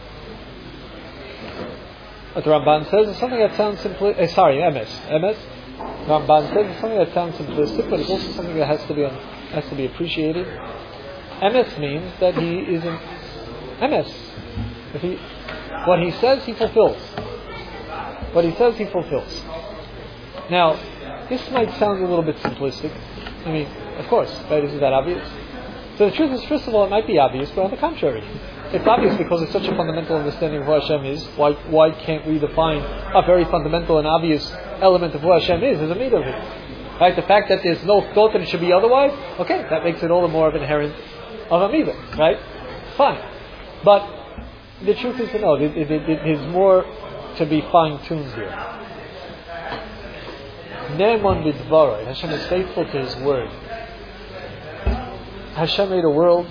what the Ramban says, is something that sounds simplistic. Uh, sorry, emes. Emes. Ramban says it's something that sounds simplistic, but it's also something that has to be has to be appreciated. Emes means that he is an emes. If he, what he says, he fulfills. What he says, he fulfills. Now, this might sound a little bit simplistic. I mean, of course, right? Isn't that obvious? So the truth is, first of all, it might be obvious, but on the contrary, it's obvious because it's such a fundamental understanding of who Hashem is. Why why can't we define a very fundamental and obvious element of who Hashem is as a midah of it? Right? The fact that there's no thought that it should be otherwise, okay, that makes it all the more of inherent of a midah, right? Fine. But the truth is to know, it, it, it, it is more to be fine-tuned here. Ne'eman b'dvaroi. Hashem is faithful to His word. Hashem made a world,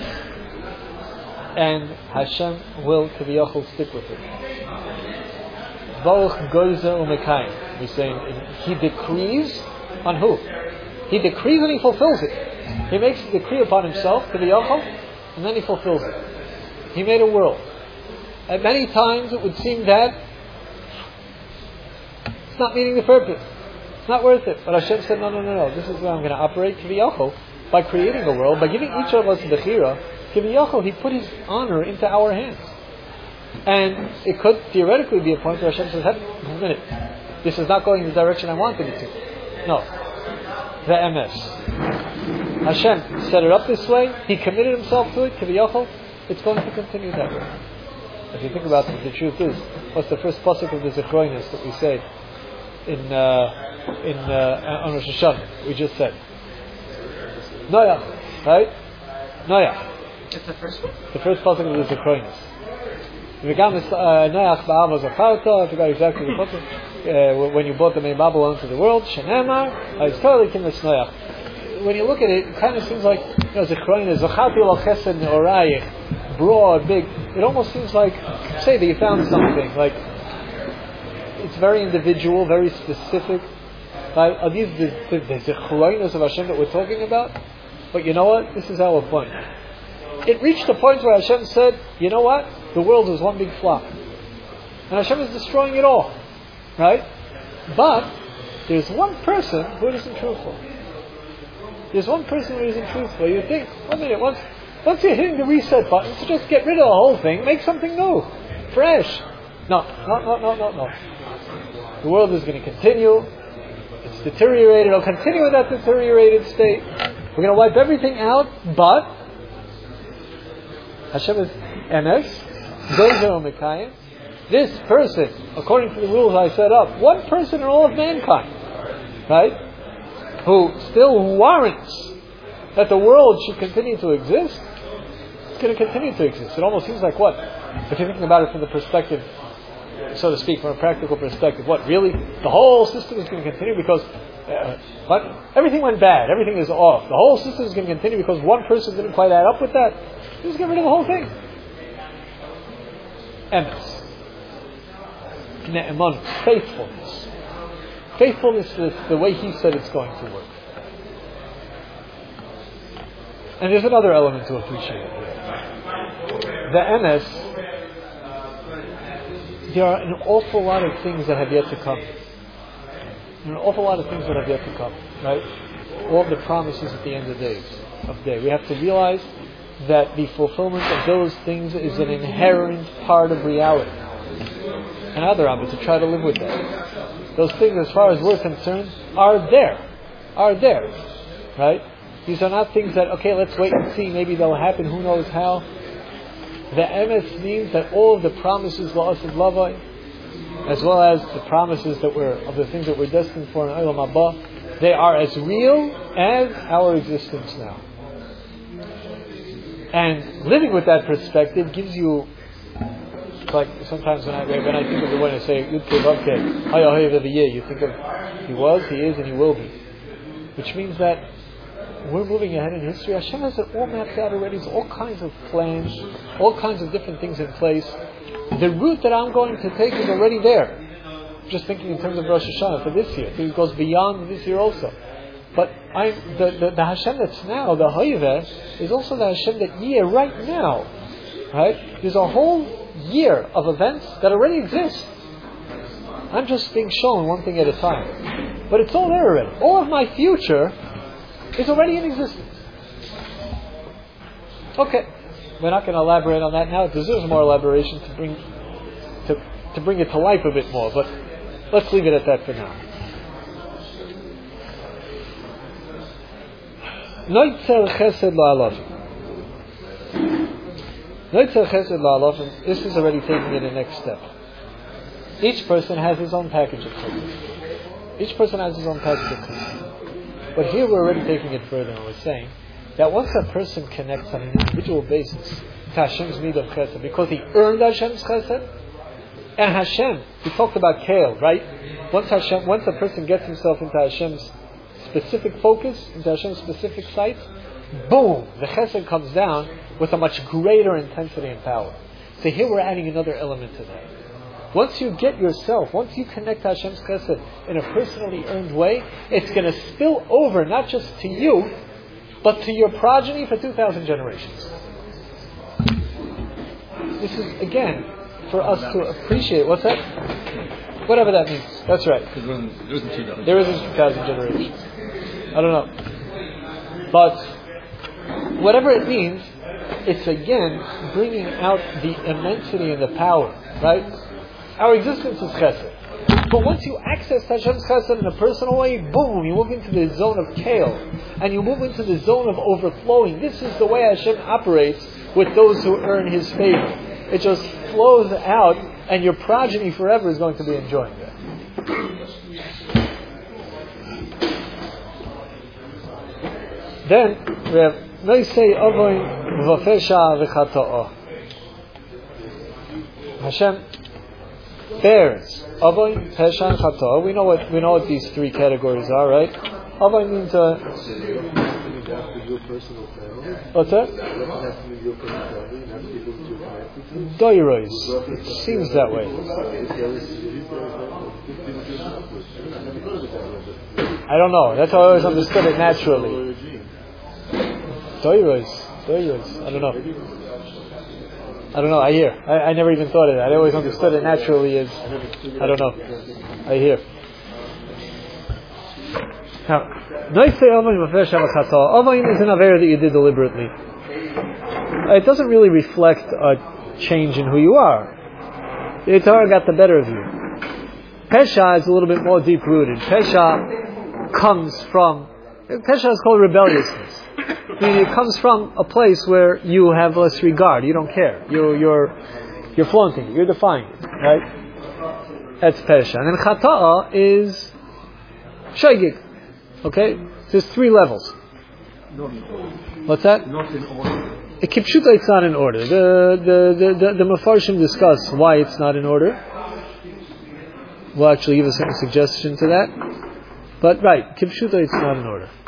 and Hashem will kaviyachol stick with it. Baruch goyze umekayim. We say He decrees on who? He decrees and He fulfills it. He makes a decree upon Himself kaviyachol, and then He fulfills it. He made a world. At many times it would seem that it's not meeting the purpose. It's not worth it. But Hashem said, no, no, no, no. This is where I'm going to operate kaviyachol. By creating a world, by giving each of us the bechira, kiviyachol, He put His honor into our hands. And it could theoretically be a point where Hashem says, hey, a minute, this is not going in the direction I wanted it to. No. The M S. Hashem set it up this way, He committed Himself to it, kiviyachol, it's going to continue that way. If you think about it, the truth is, what's the first pasuk of the Zechroinus that we say in, uh, in, uh, on Rosh Hashanah? We just said. Noach, right? Noach. It's the first one. The first pasuk of the Zechroinus. V'gam Noach ba'avo zacharta. I forgot exactly the pasuk. Uh, when you brought the main Babylon into the world, Shenemar, I totally kim Noach. When you look at it, it kind of seems like, you know, Zechroin, Zacharti lo chesed ne'orayich, broad, big. It almost seems like, say that you found something, like, it's very individual, very specific. Right? Are these the, the, the Zechroinos of Hashem that we're talking about? But you know what? This is our point. It reached the point where Hashem said, you know what? The world is one big flop. And Hashem is destroying it all. Right? But there's one person who isn't truthful. There's one person who isn't truthful. You think, one minute, once, once you're hitting the reset button, so just get rid of the whole thing, make something new, fresh. No, no, no, no, no, no. The world is going to continue. It's deteriorated. It'll continue in that deteriorated state. We're going to wipe everything out, but Hashem is emes, Gozer Mekayim. This person, according to the rules I set up, one person in all of mankind, right, who still warrants that the world should continue to exist, it's going to continue to exist. It almost seems like what? If you're thinking about it from the perspective, so to speak, from a practical perspective, what, really? The whole system is going to continue because uh, what? Everything went bad. Everything is off. The whole system is going to continue because one person didn't quite add up with that. Just get rid of the whole thing. Emes. Ne'eman, faithfulness. Faithfulness is the way he said it's going to work. And there's another element to appreciate here. The emes, there are an awful lot of things that have yet to come. There are an awful lot of things that have yet to come, right? All of the promises at the end of days, of day. We have to realize that the fulfillment of those things is an inherent part of reality. And Adarabah, to try to live with that. Those things, as far as we're concerned, are there. Are there. Right? These are not things that, okay, let's wait and see, maybe they'll happen, who knows how. The emes means that all of the promises la'asad lavai, as well as the promises that we're, of the things that we're destined for in Olam Haba, they are as real as our existence now. And living with that perspective gives you, like sometimes when I when I think of the when I say Yud Kei Vav Kei, Hayahayev of the year, you think of he was, he is, and he will be, which means that we're moving ahead in history. Hashem has it all mapped out already. There's all kinds of plans, all kinds of different things in place. The route that I'm going to take is already there. Just thinking in terms of Rosh Hashanah for this year, it goes beyond this year also. But I, the, the, the Hashem that's now, the Hayveh, is also the Hashem that year right now. Right? There's a whole year of events that already exist. I'm just being shown one thing at a time. But it's all there already. All of my future is already in existence. Okay. We're not going to elaborate on that now. It deserves more elaboration to bring to, to bring it to life a bit more. But let's leave it at that for now. Noitzer chesed la'alafim. Noitzer chesed la'alafim. This is already taking it the next step. Each person has his own package of chesed. Each person has his own package of chesed. But here we're already taking it further, and we're saying that once a person connects on an individual basis to Hashem's need of chesed, because he earned Hashem's chesed, and Hashem, we talked about Kale, right? Once Hashem, once a person gets himself into Hashem's specific focus, into Hashem's specific sight, boom, the chesed comes down with a much greater intensity and power. So here we're adding another element to that. Once you get yourself, once you connect to Hashem's chesed in a personally earned way, it's going to spill over not just to you, but to your progeny for two thousand generations. This is, again, for us to appreciate. What's that? Whatever that means. That's right. There isn't two thousand generations. I don't know. But whatever it means, it's again bringing out the immensity and the power, right? Our existence is chesed. But once you access Hashem's chesed in a personal way, boom, you move into the zone of kale. And you move into the zone of overflowing. This is the way Hashem operates with those who earn His favor. It just flows out, and your progeny forever is going to be enjoying that. Then we have Noisei Avoin V'Fesha V'Chata'ah. Hashem bears Avay, Pesha, and Chata. We know what we know what these three categories are, right? Avay means uh, what's that? Doiros. It seems that way. I don't know. That's how I always understood it naturally. Doiros. Doiros. I don't know. I don't know. I hear. I, I never even thought of that. I always understood it naturally as I don't know. I hear. Now, Avayin is an Avera that you did deliberately. It doesn't really reflect a change in who you are. The Torah got the better of you. Pesha is a little bit more deep rooted. Pesha comes from Pesha is called rebelliousness. Meaning it comes from a place where you have less regard. You don't care. You're you're you're flaunting. You're defying it, right? That's Pesha. And then Chata'a is Shegig. Okay? There's three levels. What's that? Not in order. A Kipshuta, it's not in order. The the the the, the Mefarshim discuss why it's not in order. We'll actually give us a suggestion to that. But right, Kipshuta, it's not in order.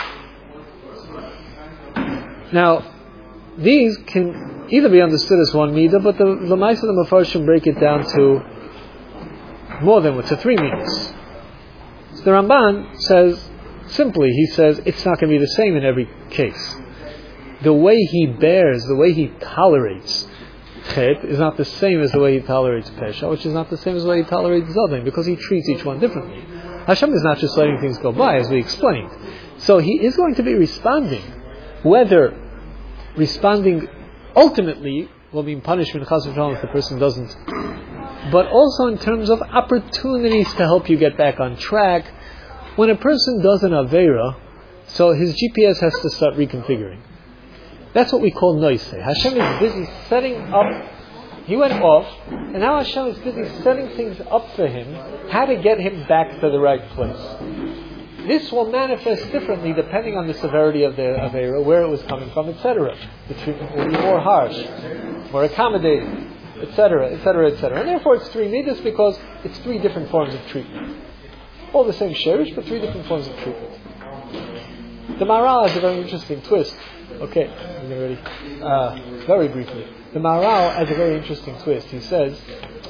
Now, these can either be understood as one midah, but the the Maisa of the Mefarshim break it down to more than to three midahs. So the Ramban says simply, he says it's not going to be the same in every case. The way he bears, the way he tolerates chet is not the same as the way he tolerates pesha, which is not the same as the way he tolerates zadin, because he treats each one differently. Hashem is not just letting things go by, as we explained. So he is going to be responding, whether responding ultimately will mean punishment chas v'shalom if the person doesn't, but also in terms of opportunities to help you get back on track. When a person does an Aveira, so his G P S has to start reconfiguring. That's what we call noise. Hashem is busy setting up. He went off, and now Hashem is busy setting things up for him, how to get him back to the right place. This will manifest differently depending on the severity of the Aveira, where it was coming from, et cetera. The treatment will be more harsh, more accommodating, et cetera, et cetera, et cetera. And therefore it's three midas because it's three different forms of treatment. All the same sherish, but three different forms of treatment. The Maharal has a very interesting twist. Okay, I'm ready. Uh, very briefly. The Maharal has a very interesting twist. He says,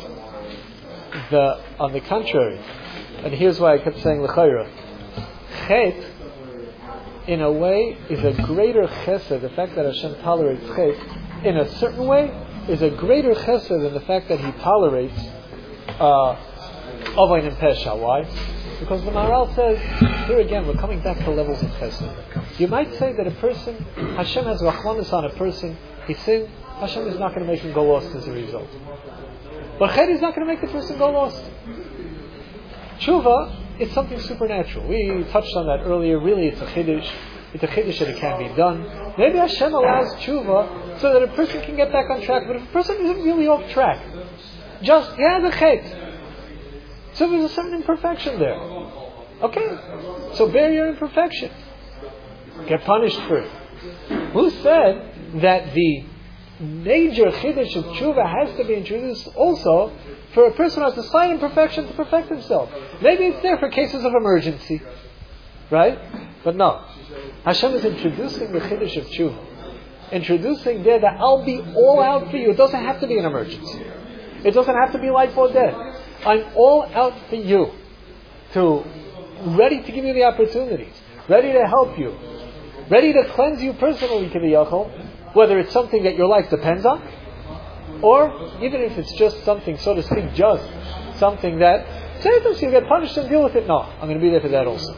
the on the contrary, and here's why I kept saying l'chayra, chet, in a way, is a greater chesed. The fact that Hashem tolerates chet, in a certain way, is a greater chesed than the fact that He tolerates uh, Avayin and Pesha. Why? Because the Maharal says, here again, we're coming back to levels of chesed. You might say that a person, Hashem has rachmanis on a person, he sinned, Hashem is not going to make him go lost as a result. But chet is not going to make the person go lost. Tshuva is something supernatural. We touched on that earlier. Really, it's a chiddush. It's a chiddush that it can be done. Maybe Hashem allows tshuva so that a person can get back on track. But if a person isn't really off track, just, he has a chet. So there's a certain imperfection there. Okay, so bear your imperfection. Get punished for it. Who said that the major chiddush of tshuva has to be introduced also for a person who has a slight imperfection to perfect himself? Maybe it's there for cases of emergency, right? But no. Hashem is introducing the chiddush of tshuva. Introducing there that I'll be all out for you. It doesn't have to be an emergency. It doesn't have to be life or death. I'm all out for you, to ready to give you the opportunities, ready to help you, ready to cleanse you personally to the yachol, whether it's something that your life depends on, or even if it's just something, so to speak, just something that, say it, you get punished and deal with it. No, I'm going to be there for that also.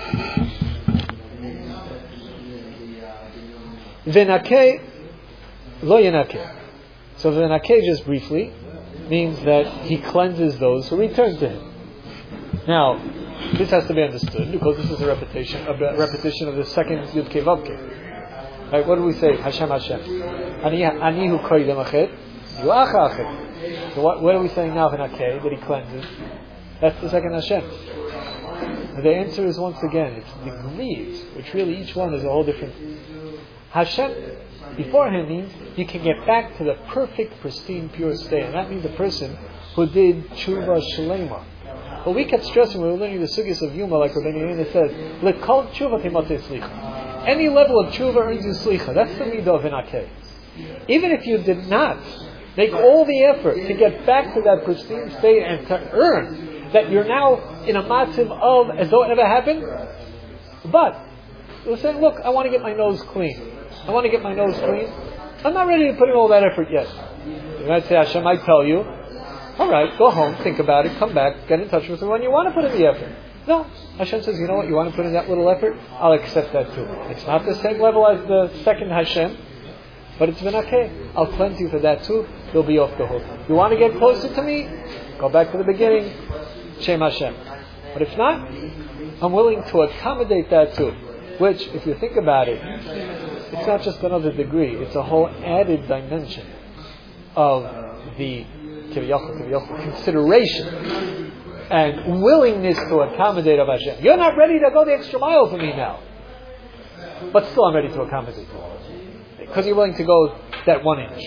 V'nakeh lo yenakeh. So v'nakeh, just briefly, means that he cleanses those who return to him. Now, this has to be understood because this is a repetition, a repetition of the second Yud Kei Vav Kei. Right? What do we say? Hashem, Hashem. Ani ani hu koydem achet, yu acha achet. So what, what are we saying now in Akeh that he cleanses? That's the second Hashem. And the answer is once again, it's degrees, which really each one is a whole different. Hashem beforehand means you can get back to the perfect, pristine, pure state. And that means the person who did tshuva shalema. But we kept stressing when we were learning the sugyas of Yuma, like Rabbi Yehuda said, L'kol tshuva timotei slicha. Any level of tshuva earns you slicha. That's the midah of an akeh. Even if you did not make all the effort to get back to that pristine state and to earn that you're now in a matziv of as though it never happened, but you're saying, look, I want to get my nose clean. I want to get my nose clean. I'm not ready to put in all that effort yet. You might say, Hashem might tell you, all right, go home, think about it, come back, get in touch with me when you want to put in the effort. No. Hashem says, you know what, you want to put in that little effort? I'll accept that too. It's not the same level as the second Hashem, but it's been okay. I'll cleanse you for that too. You'll be off the hook. You want to get closer to me? Go back to the beginning. Shem Hashem. But if not, I'm willing to accommodate that too. Which, if you think about it, it's not just another degree. It's a whole added dimension of the kiviyachol, kiviyachol consideration and willingness to accommodate of Hashem. You're not ready to go the extra mile for me now, but still I'm ready to accommodate you because you're willing to go that one inch.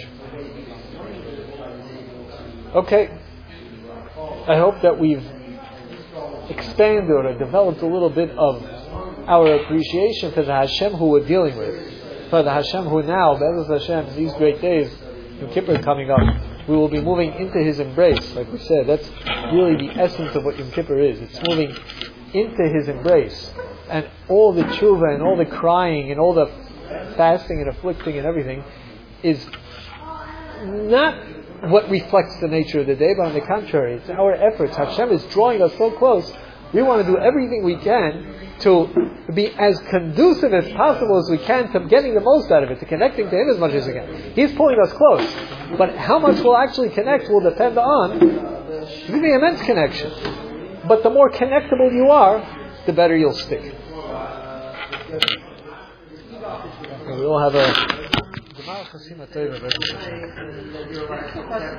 Okay. I hope that we've expanded or developed a little bit of our appreciation for the Hashem who we're dealing with, for the Hashem who now, Be'ezus Hashem, these great days, Yom Kippur coming up, we will be moving into His embrace. Like we said, that's really the essence of what Yom Kippur is. It's moving into His embrace, and all the tshuva and all the crying and all the fasting and afflicting and everything is not what reflects the nature of the day, but on the contrary, it's our efforts. Hashem is drawing us so close. We want to do everything we can to be as conducive as possible as we can to getting the most out of it, to connecting to Him as much as we can. He's pulling us close. But how much we'll actually connect will depend on the immense connection. But the more connectable you are, the better you'll stick. We all have a